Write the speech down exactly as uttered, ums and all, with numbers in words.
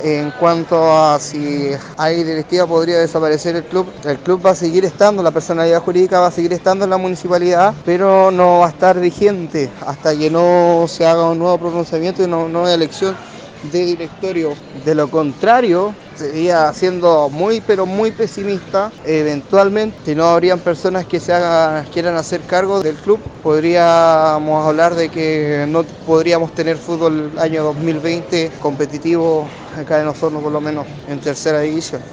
En cuanto a si hay directiva, podría desaparecer el club. El club va a seguir estando, la personalidad jurídica va a seguir estando en la municipalidad, pero no va a estar vigente hasta que no se haga un nuevo pronunciamiento y una nueva elección de directorio. De lo contrario, sería siendo muy pero muy pesimista, eventualmente no habrían personas que se hagan, quieran hacer cargo del club. Podríamos hablar de que no podríamos tener fútbol el año dos mil veinte competitivo acá en Osorno, por lo menos en tercera división.